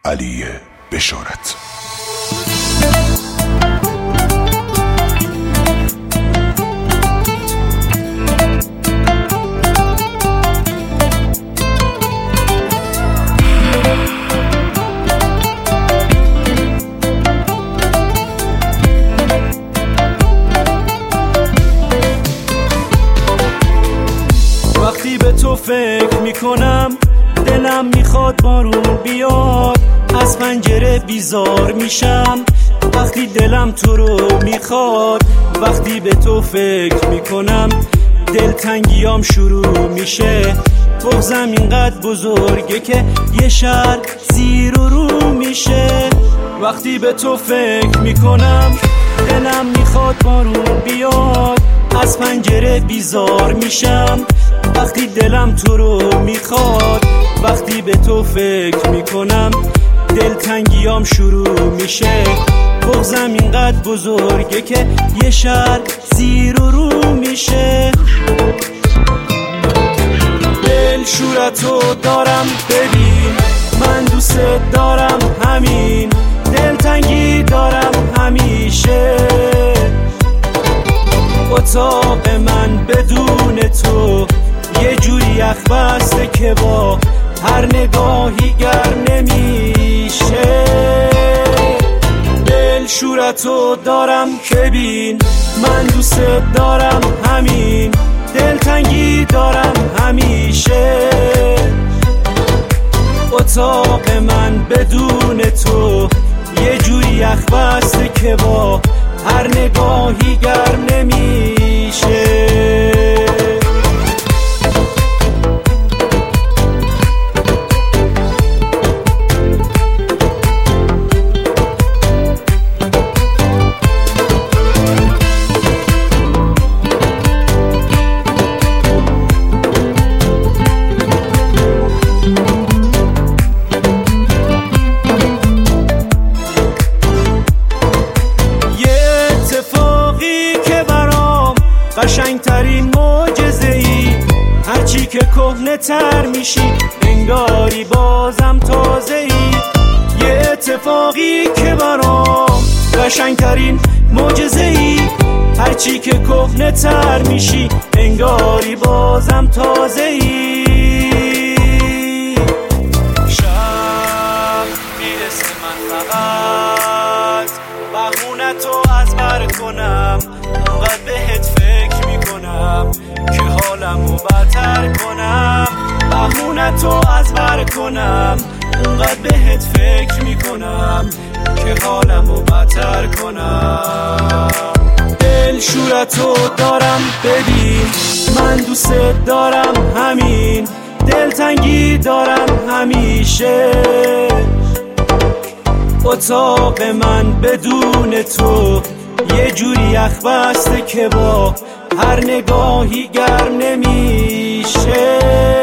علی بشارت. وقتی به تو فکر میکنم دلم میخواد بارون بیاد، از پنجره بیزار میشم وقتی دلم تو رو میخواد. وقتی به تو فکر میکنم دلتنگیام شروع میشه، بغضم اینقدر بزرگه که یه شهر زیر و رو میشه. وقتی به تو فکر میکنم دلم میخواد بارون بیاد، از پنجره بیزار میشم وقتی دلم تو رو میخواد. وقتی به تو فکر میکنم دلتنگیام شروع میشه، بغضم اینقدر بزرگه که یه شهر زیر و رو میشه. دل شورتو دارم ببین، من دوست دارم همین، دلتنگی دارم همیشه. اتاق من بدون تو یه جوری یخ بسته که با هر نگاهی گرم نمیشه. دل شورتو دارم که بین، من دوست دارم همین، دلتنگی دارم همیشه. اتاق من بدون تو یه جوری یخ بسته که با هر نگاهی گرم نمیشه. قشنگترین معجزه‌ای، هرچی که کهنه تر میشی انگاری بازم تازه‌ای. یه اتفاقی که برام قشنگترین معجزه‌ای، هرچی که کهنه تر میشی انگاری بازم تازه‌ای. شب میرسه من فقط بهونتو از بر کنم، انقدر بهت فکر میکنم که حالمو بدتر کنم. بهونتو از بر کنم، انقدر بهت فکر میکنم که حالمو بدتر کنم. دل شورتو دارم ببین، من دوست دارم همین، دلتنگی دارم همیشه. اتاق من بدون تو یه جوری یخ بسته که با هر نگاهی گرم نمیشه.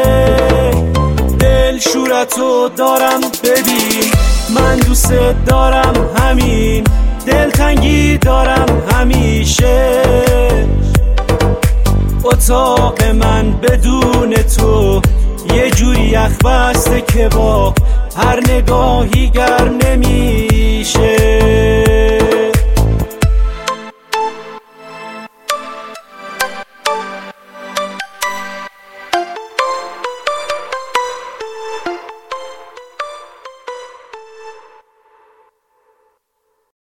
دل شورتو دارم ببین، من دوست دارم همین، دلتنگی دارم همیشه. اتاق من بدون تو یه جوری یخ بسته که با هر نگاهی گرم نمیشه.